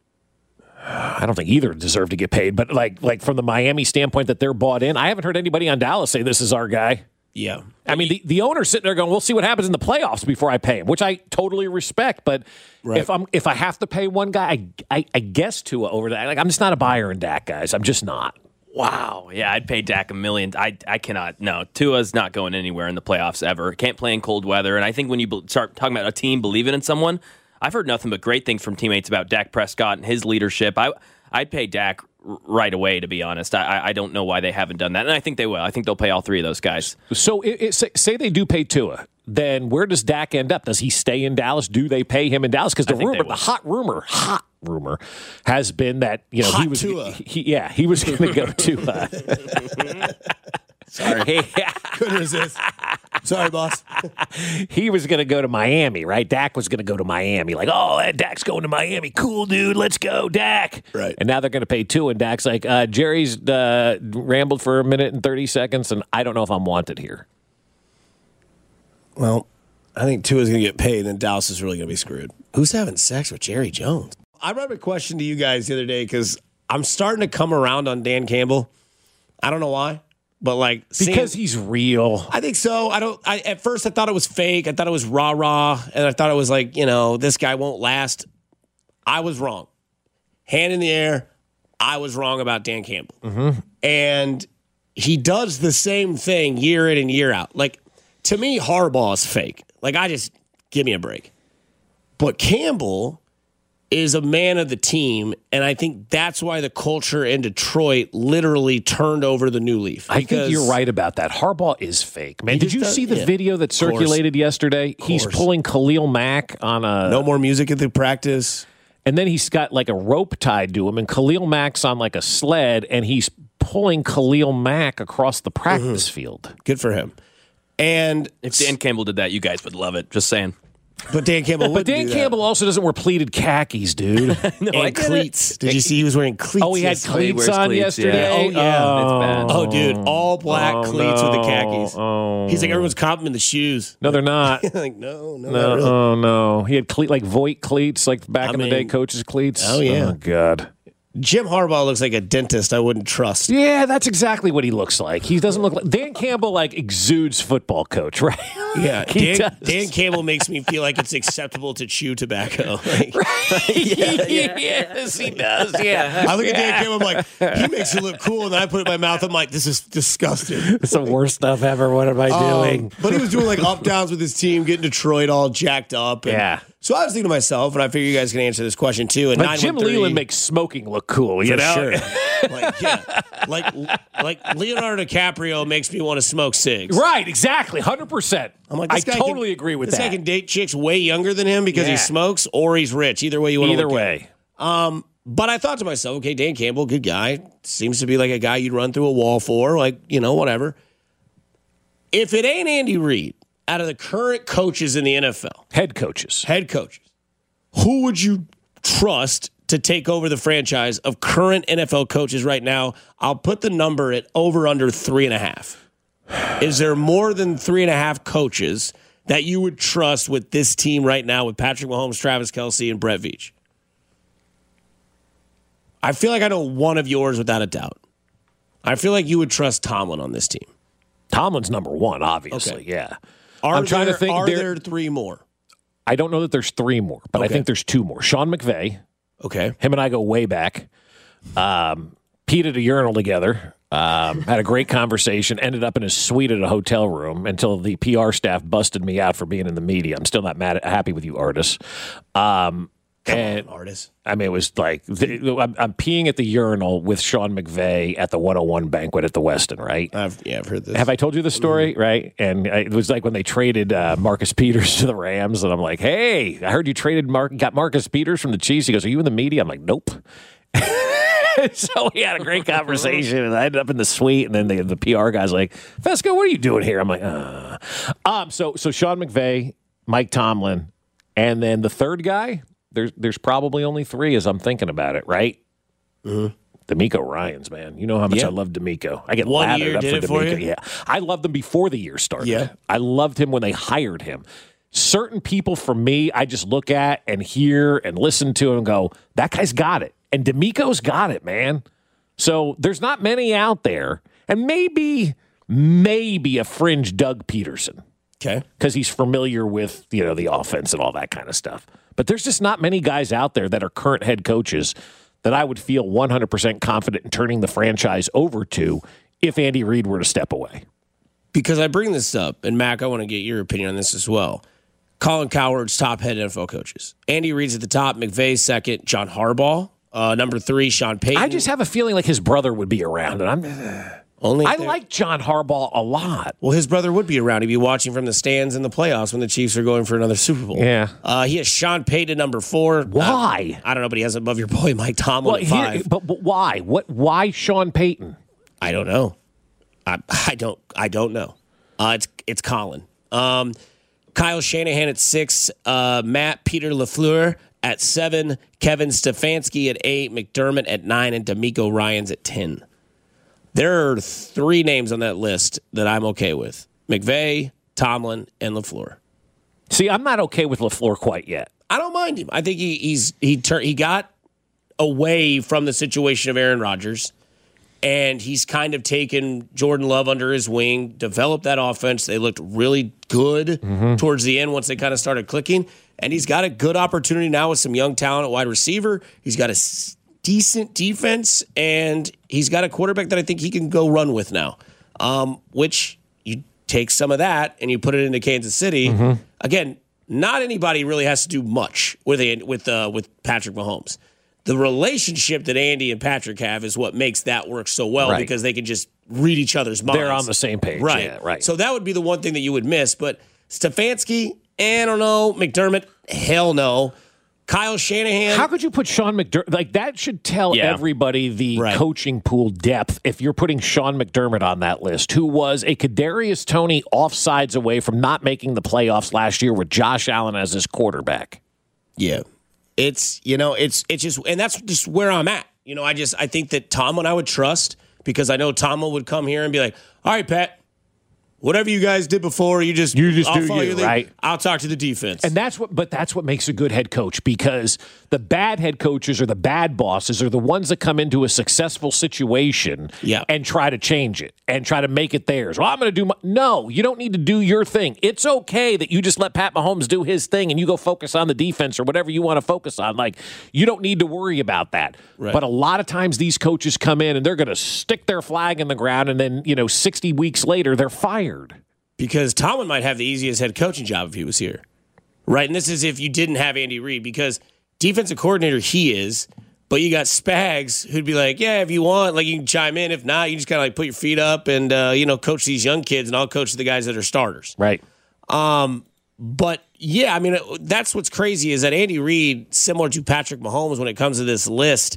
I don't think either deserve to get paid, but like like from the Miami standpoint that they're bought in, I haven't heard anybody on Dallas say this is our guy. Yeah. I mean, the, the owner's sitting there going, we'll see what happens in the playoffs before I pay him, which I totally respect. But Right. if I'm if I have to pay one guy, I, I, I guess Tua over that. Like, I'm just not a buyer in Dak, guys. I'm just not. Wow. Yeah, I'd pay Dak a million. I I cannot. No, Tua's not going anywhere in the playoffs ever. Can't play in cold weather. And I think when you be- start talking about a team believing in someone, I've heard nothing but great things from teammates about Dak Prescott and his leadership. I I'd pay Dak r- right away, to be honest. I I- I don't know why they haven't done that, and I think they will. I think they'll pay all three of those guys. So it, it, say, say they do pay Tua, then where does Dak end up? Does he stay in Dallas? Do they pay him in Dallas? Because the I think they rumor, the will. hot rumor, hot rumor, has been that you know Hot he was, Tua. he, yeah, he was going to go to. Uh, Sorry, Couldn't resist. Sorry, boss. he was going to go to Miami, right? Dak was going to go to Miami. Like, oh, that Dak's going to Miami. Cool, dude. Let's go, Dak. Right. And now they're going to pay two, and Dak's like, uh, Jerry's uh, rambled for a minute and thirty seconds, and I don't know if I'm wanted here. Well, I think Tua's going to get paid, and Dallas is really going to be screwed. Who's having sex with Jerry Jones? I brought a question to you guys the other day because I'm starting to come around on Dan Campbell. I don't know why, but like because seeing, he's real. I think so. I don't. I at first I thought it was fake. I thought it was rah rah, and I thought it was like you know this guy won't last. I was wrong. Hand in the air. I was wrong about Dan Campbell, mm-hmm. and he does the same thing year in and year out. Like to me, Harbaugh is fake. Like I just give me a break. But Campbell is a man of the team, and I think that's why the culture in Detroit literally turned over the new leaf. I think you're right about that. Harbaugh is fake, man. Did you does, see the yeah. video that circulated yesterday? He's pulling Khalil Mack on a... No more music at the practice. And then he's got like a rope tied to him, and Khalil Mack's on like a sled, and he's pulling Khalil Mack across the practice mm-hmm. field. Good for him. And if Dan Campbell did that, you guys would love it. Just saying. But Dan Campbell But Dan do Campbell also doesn't wear pleated khakis, dude. no, and cleats. It. Did you see he was wearing cleats? Oh, he had yesterday? cleats on cleats, yesterday? Yeah. Oh, yeah. Oh, it's bad. Oh, dude. All black oh, cleats no. with the khakis. Oh. He's like, everyone's complimenting the shoes. No, they're not. like, no, no, No, not really. oh, no. He had cle- like Voight cleats, like back I in mean, the day, coaches' cleats. oh, yeah. Oh, God. Jim Harbaugh looks like a dentist I wouldn't trust. Yeah, that's exactly what he looks like. He doesn't look like... Dan Campbell, like, exudes football coach, right? Yeah, He Dan, does. Dan Campbell makes me feel like it's acceptable to chew tobacco. Like, yeah, yeah. Yes, he does, yeah. I look at Dan Campbell, I'm like, he makes it look cool, and then I put it in my mouth, I'm like, this is disgusting. It's the worst stuff ever. What am I doing? Um, but he was doing like up downs with his team, getting Detroit all jacked up. And Yeah. So I was thinking to myself, and I figure you guys can answer this question too. And But Jim Leland makes smoking look cool, you for know? sure. like, yeah, like like Leonardo DiCaprio makes me want to smoke cigs. Right, exactly, one hundred percent. I'm like, I this guy totally can, agree with this that. This guy can date chicks way younger than him because Yeah. he smokes, or he's rich. Either way you want to Either look way. at it. Um, but I thought to myself, okay, Dan Campbell, good guy. Seems to be like a guy you'd run through a wall for, like, you know, whatever. If it ain't Andy Reid, out of the current coaches in the N F L, Head coaches. head coaches, who would you trust to take over the franchise of current N F L coaches right now? I'll put the number at over under three and a half. Is there more than three and a half coaches that you would trust with this team right now with Patrick Mahomes, Travis Kelce, and Brett Veach? I feel like I know one of yours without a doubt. I feel like you would trust Tomlin on this team. Tomlin's number one, obviously, Okay. yeah. Are I'm trying there, to think. Are there, there three more? I don't know that there's three more, but I Okay. think there's two more. Sean McVay. Okay. Him and I go way back. Um, peed at a urinal together. Um, had a great conversation. Ended up in his suite at a hotel room until the P R staff busted me out for being in the media. I'm still not mad at, happy with you, Artis. Um, Come and, on, Artis. I mean, it was like I'm, I'm peeing at the urinal with Sean McVay at the one oh one banquet at the Westin, right? I've yeah, I've heard this. Have I told you the story, right? And I, it was like when they traded uh, Marcus Peters to the Rams, and I'm like, "Hey, I heard you traded Mark, got Marcus Peters from the Chiefs." He goes, "Are you in the media?" I'm like, "Nope." So we had a great conversation, and I ended up in the suite, and then the, the P R guy's like, "Fesco, what are you doing here?" I'm like, "Uh." Um, so so Sean McVay, Mike Tomlin, and then the third guy. There's there's probably only three as I'm thinking about it, right? Mm-hmm. D'Amico Ryans, man. You know how much Yeah. I love D'Amico. I get One lathered year up did for it for D'Amico. you? Yeah, I loved him before the year started. Yeah. I loved him when they hired him. Certain people, for me, I just look at and hear and listen to and go, that guy's got it. And D'Amico's got it, man. So there's not many out there. And maybe, maybe a fringe Doug Peterson. Okay. Because he's familiar with, you know, the offense and all that kind of stuff. But there's just not many guys out there that are current head coaches that I would feel one hundred percent confident in turning the franchise over to if Andy Reid were to step away. Because I bring this up, and Mac, I want to get your opinion on this as well. Colin Cowherd's top head N F L coaches. Andy Reid's at the top, McVay second, John Harbaugh. Uh, number three, Sean Payton. I just have a feeling like his brother would be around, and I'm Only I there. like John Harbaugh a lot. Well, his brother would be around. He'd be watching from the stands in the playoffs when the Chiefs are going for another Super Bowl. Yeah. Uh, he has Sean Payton number four. Why? Uh, I don't know, but he has above your boy Mike Tomlin Well, at here, five. but, but why? What? Why Sean Payton? I don't know. I, I don't. I don't know. Uh, it's it's Colin. Um, Kyle Shanahan at six. Uh, Matt Peter LaFleur at seven. Kevin Stefanski at eight. McDermott at nine, and D'Amico Ryans at ten. There are three names on that list that I'm okay with: McVay, Tomlin, and LaFleur. See, I'm not okay with LaFleur quite yet. I don't mind him. I think he he's he tur- he got away from the situation of Aaron Rodgers, and he's kind of taken Jordan Love under his wing, developed that offense. They looked really good mm-hmm. towards the end once they kind of started clicking, and he's got a good opportunity now with some young talent at wide receiver. He's got a s- decent defense, and he's got a quarterback that I think he can go run with now, um, which you take some of that and you put it into Kansas City. Mm-hmm. Again, not anybody really has to do much with with uh, with Patrick Mahomes. The relationship that Andy and Patrick have is what makes that work so well right. because they can just read each other's minds. They're on the same page. Right. Yeah, right. So that would be the one thing that you would miss. But Stefanski, I don't know. McDermott, hell no. Kyle Shanahan. How could you put Sean McDermott? Like, that should tell yeah. everybody the right. coaching pool depth if you're putting Sean McDermott on that list, who was a Kadarius Toney offsides away from not making the playoffs last year with Josh Allen as his quarterback. Yeah. It's, you know, it's it's just, and that's just where I'm at. You know, I just, I think that Tomlin I would trust because I know Tomlin would come here and be like, all right, Pat, whatever you guys did before, you just you just I'll do you, right? I'll talk to the defense. And that's what but that's what makes a good head coach, because the bad head coaches or the bad bosses are the ones that come into a successful situation yeah. and try to change it and try to make it theirs. Well, I'm going to do my No, you don't need to do your thing. It's okay that you just let Pat Mahomes do his thing and you go focus on the defense or whatever you want to focus on. Like, you don't need to worry about that. Right. But a lot of times these coaches come in and they're going to stick their flag in the ground, and then, you know, sixty weeks later they're fired. Because Tomlin might have the easiest head coaching job if he was here. Right? And this is if you didn't have Andy Reid, because defensive coordinator he is, but you got Spags who'd be like, yeah, if you want, like you can chime in. If not, you just kind of like put your feet up and, uh, you know, coach these young kids, and I'll coach the guys that are starters. Right. Um, but, yeah, I mean, that's what's crazy is that Andy Reid, similar to Patrick Mahomes when it comes to this list,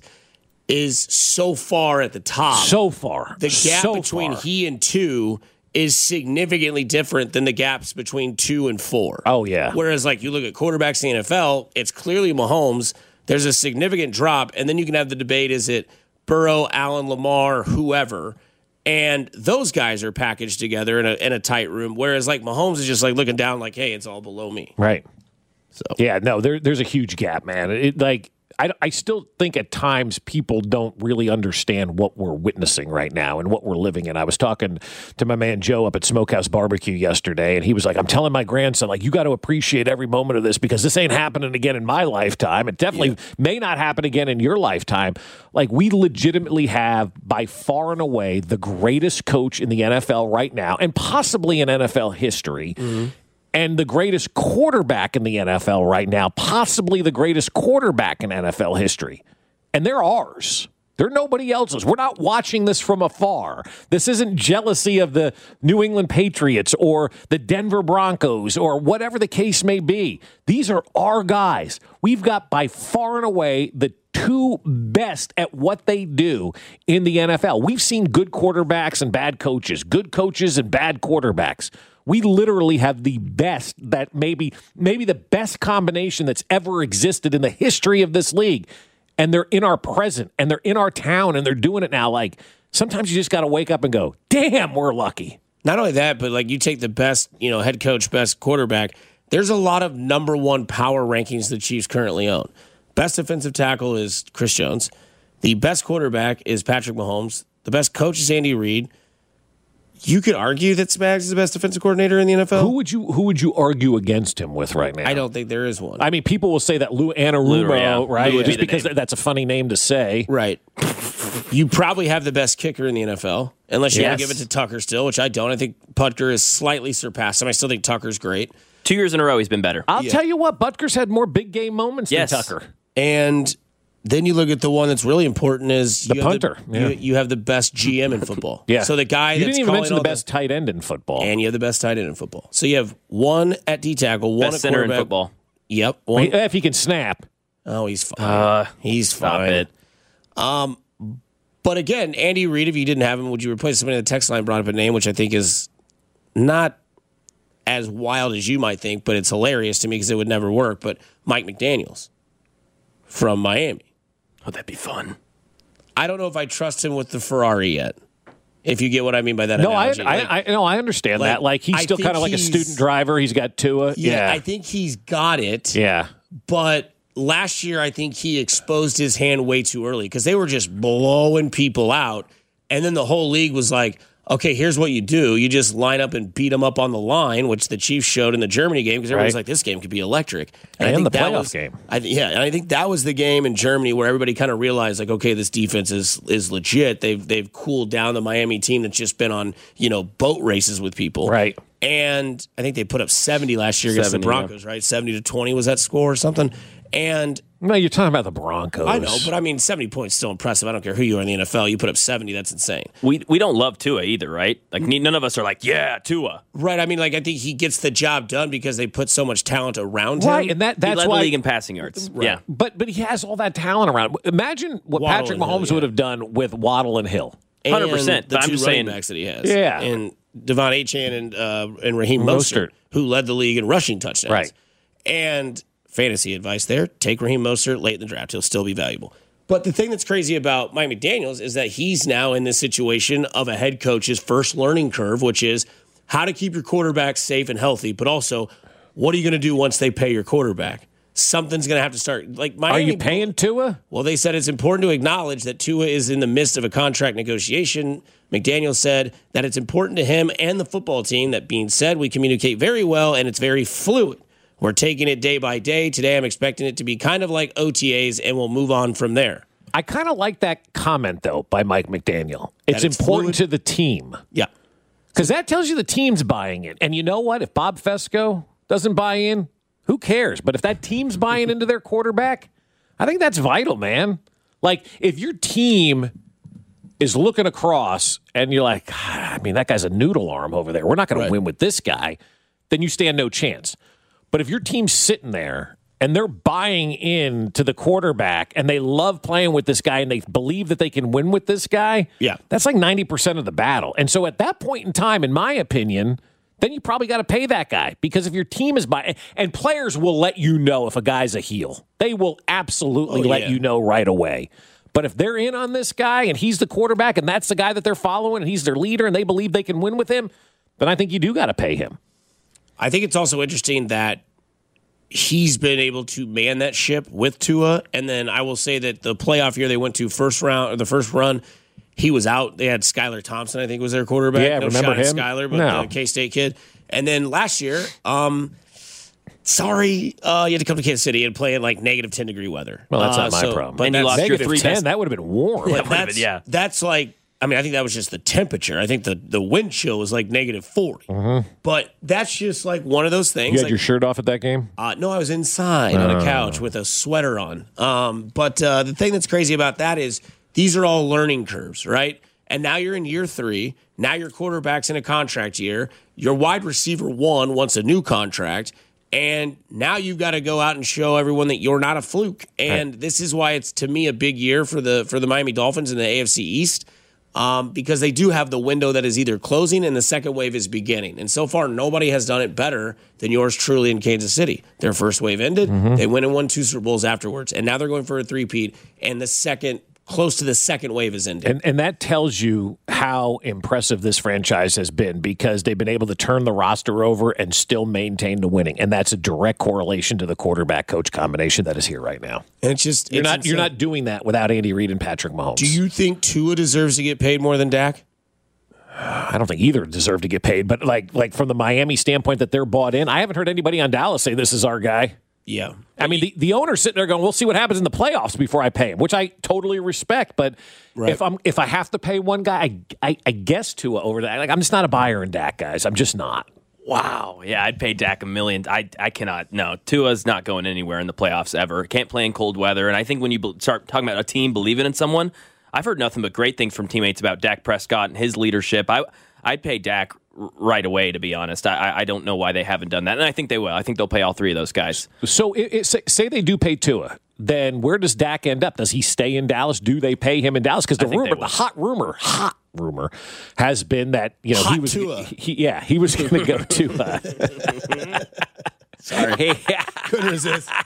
is so far at the top. So far. The gap so between far. he and two is significantly different than the gaps between two and four. Oh, yeah. Whereas, like, you look at quarterbacks in the N F L, it's clearly Mahomes. There's a significant drop, and then you can have the debate, is it Burrow, Allen, Lamar, whoever, and those guys are packaged together in a, in a tight room, whereas, like, Mahomes is just, like, looking down like, hey, it's all below me. Right. So yeah, no, there, there's a huge gap, man. It, like, I, I still think at times people don't really understand what we're witnessing right now and what we're living in. I was talking to my man Joe up at Smokehouse Barbecue yesterday, and he was like, I'm telling my grandson, like, you got to appreciate every moment of this because this ain't happening again in my lifetime. It definitely yeah. may not happen again in your lifetime. Like, we legitimately have, by far and away, the greatest coach in the N F L right now, and possibly in N F L history. Mm-hmm. And the greatest quarterback in the N F L right now, possibly the greatest quarterback in N F L history. And they're ours. They're nobody else's. We're not watching this from afar. This isn't jealousy of the New England Patriots or the Denver Broncos or whatever the case may be. These are our guys. We've got by far and away the two best at what they do in the N F L. We've seen good quarterbacks and bad coaches, good coaches and bad quarterbacks. We literally have the best, that maybe maybe the best combination that's ever existed in the history of this league. And they're in our present, and they're in our town, and they're doing it now. Like, sometimes you just got to wake up and go, damn, we're lucky. Not only that, but like you take the best, you know, head coach, best quarterback. There's a lot of number one power rankings the Chiefs currently own. Best defensive tackle is Chris Jones. The best quarterback is Patrick Mahomes. The best coach is Andy Reid. You could argue that Spags is the best defensive coordinator in the N F L. Who would you Who would you argue against him with right now? I don't think there is one. I mean, people will say that Lou Anarumo, Lou, yeah. right? Lou Just be because name. that's a funny name to say. Right. You probably have the best kicker in the N F L, unless you yes. want to give it to Tucker still, which I don't. I think Butker is slightly surpassed him. I still think Tucker's great. Two years in a row, he's been better. I'll yeah. tell you what, Butker's had more big game moments yes. than Tucker. And then you look at the one that's really important is the you punter. Have the, yeah. you, you have the best G M in football. yeah. So the guy you that's didn't even calling mention all the best tight end in football, and you have the best tight end in football. So you have one at D tackle, one Best at center in quarterback. football. Yep. One. if he can snap. Oh, he's fine. Uh, he's stop fine. it. Um, but again, Andy Reid, if you didn't have him, would you replace somebody in the text line brought up a name, which I think is not as wild as you might think, but it's hilarious to me because it would never work. But Mike McDaniels from Miami. Oh, that'd be fun. I don't know if I trust him with the Ferrari yet. If you get what I mean by that no, analogy. I, like, I, I, no, I understand like, that. Like, he's I still think kind of like a he's- student driver. He's got Tua. yeah, Yeah. I think he's got it. yeah. But last year, I think he exposed his hand way too early because they were just blowing people out. And then the whole league was like, okay, here's what you do. You just line up and beat them up on the line, which the Chiefs showed in the Germany game because everybody's Right. like, this game could be electric. And I think the that playoff was, game. I, yeah, and I think that was the game in Germany where everybody kind of realized, like, okay, this defense is is legit. They've they've cooled down the Miami team that's just been on, you know, boat races with people. Right. And I think they put up seventy last year against the seventy, yeah. Broncos, right? seventy to twenty was that score or something. And No, you're talking about the Broncos. I know, but I mean, seventy points is still impressive. I don't care who you are in the N F L. You put up seventy, that's insane. We we don't love Tua either, right? Like none of us are like, yeah, Tua. Right. I mean, like, I think he gets the job done because they put so much talent around him. Right, and that He that's led why. the league in passing yards. Yeah. But but he has all that talent around. Imagine what Waddle Patrick and Hill, Mahomes yeah. would have done with Waddle and Hill. And one hundred percent, The but I'm two just running saying- backs that he has. Yeah. And Devon Achane and, uh, and Raheem Mostert, Mostert. who led the league in rushing touchdowns. Right. And fantasy advice there, take Raheem Mostert late in the draft. He'll still be valuable. But the thing that's crazy about Mike McDaniels is that he's now in this situation of a head coach's first learning curve, which is how to keep your quarterback safe and healthy, but also what are you going to do once they pay your quarterback? Something's going to have to start. Like Are Miami, you paying Tua? Well, they said it's important to acknowledge that Tua is in the midst of a contract negotiation. McDaniel said that it's important to him and the football team. That being said, we communicate very well and it's very fluid. We're taking it day by day. Today, I'm expecting it to be kind of like O T As, and we'll move on from there. I kind of like that comment, though, by Mike McDaniel. It's, it's important fluid? to the team Yeah. because that tells you the team's buying in. And you know what? If Bob Fesco doesn't buy in, who cares? But if that team's buying into their quarterback, I think that's vital, man. Like, if your team is looking across and you're like, "God, I mean, that guy's a noodle arm over there. We're not going Right. to win with this guy," then you stand no chance. But if your team's sitting there and they're buying in to the quarterback and they love playing with this guy and they believe that they can win with this guy, Yeah. that's like ninety percent of the battle. And so at that point in time, in my opinion, then you probably got to pay that guy because if your team is buying, and players will let you know if a guy's a heel. They will absolutely Oh, let yeah. you know right away. But if they're in on this guy and he's the quarterback and that's the guy that they're following and he's their leader and they believe they can win with him, then I think you do got to pay him. I think it's also interesting that he's been able to man that ship with Tua. And then I will say that the playoff year they went to first round or the first run, he was out. They had Skylar Thompson, I think, was their quarterback. Yeah, no remember shot at him? Skylar, but No. the K-State kid. And then last year, um, sorry, uh, you had to come to Kansas City and play in like negative ten degree weather. Well, that's Uh, not my so- problem. But And you that's, lost your Negative three ten, best- that would have been warm. yeah, would've been, that's, yeah. that's like, I mean, I think that was just the temperature. I think the, the wind chill was like negative forty. But that's just like one of those things. You had like, your shirt off at that game? Uh, no, I was inside on a couch with a sweater on. Um, but uh, the thing that's crazy about that is these are all learning curves, right? And now you're in year three. Now your quarterback's in a contract year. Your wide receiver one wants a new contract. And now you've got to go out and show everyone that you're not a fluke. And right. This is why it's, to me, a big year for the for the Miami Dolphins in the A F C East. Um, because they do have the window that is either closing and the second wave is beginning. And so far, nobody has done it better than yours truly in Kansas City. Their first wave ended. Mm-hmm. They went and won two Super Bowls afterwards. And now they're going for a three-peat. And the second, close to the second wave is ending. And, and that tells you how impressive this franchise has been because they've been able to turn the roster over and still maintain the winning. And that's a direct correlation to the quarterback-coach combination that is here right now. And it's just you're it's not insane. you're not doing that without Andy Reid and Patrick Mahomes. Do you think Tua deserves to get paid more than Dak? I don't think either deserve to get paid, but like like from the Miami standpoint that they're bought in, I haven't heard anybody on Dallas say this is our guy. Yeah. I mean, the, the owner's sitting there going, we'll see what happens in the playoffs before I pay him, which I totally respect. But right. if I'm if I have to pay one guy, I, I, I guess Tua over that. Like, I'm just not a buyer in Dak, guys. I'm just not. Wow. Yeah, I'd pay Dak a million. I I cannot. No, Tua's not going anywhere in the playoffs ever. Can't play in cold weather. And I think when you be- start talking about a team believing in someone, I've heard nothing but great things from teammates about Dak Prescott and his leadership. I, I'd pay Dak right away, to be honest. I, I don't know why they haven't done that. And I think they will. I think they'll pay all three of those guys. So it, it, say, say they do pay Tua. Then where does Dak end up? Does he stay in Dallas? Do they pay him in Dallas? Because the rumor, the hot rumor, hot rumor, has been that you know hot he was, Tua. He, yeah, he was going to go to. Uh, Sorry, yeah. couldn't resist.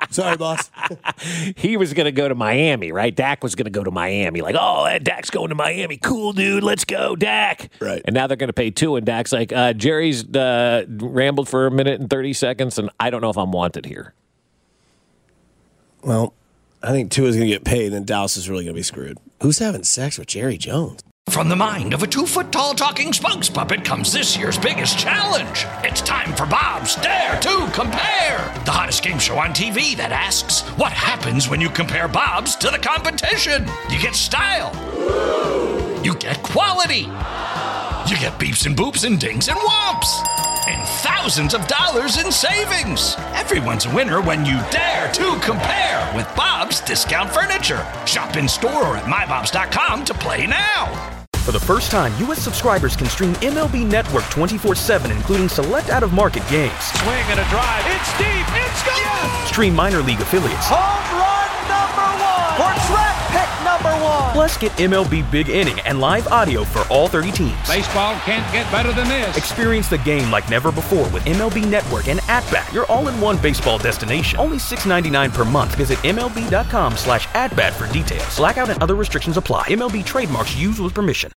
Sorry, boss. He was going to go to Miami, right? Dak was going to go to Miami. Like, oh, Dak's going to Miami. Cool, dude. Let's go, Dak. Right. And now they're going to pay two, and Dak's like, uh, Jerry's uh, rambled for a minute and thirty seconds, and I don't know if I'm wanted here. Well, I think Tua's going to get paid, and then Dallas is really going to be screwed. Who's having sex with Jerry Jones? From the mind of a two-foot-tall talking spokes puppet comes this year's biggest challenge. It's time for Bob's Dare to Compare, the hottest game show on T V that asks, what happens when you compare Bob's to the competition? You get style. You get quality. You get beeps and boops and dings and whomps. And thousands of dollars in savings. Everyone's a winner when you dare to compare with Bob's Discount Furniture. Shop in store or at my bobs dot com to play now. For the first time, U S subscribers can stream M L B Network twenty-four seven, including select out-of-market games. Swing and a drive. It's deep. It's gone. Yes. Stream minor league affiliates. Home run number one. Or draft pick number one. Plus, get M L B Big Inning and live audio for all thirty teams. Baseball can't get better than this. Experience the game like never before with M L B Network and At-Bat, your all-in-one baseball destination. Only six ninety-nine per month. Visit MLB.com slash at-bat for details. Blackout and other restrictions apply. M L B trademarks used with permission.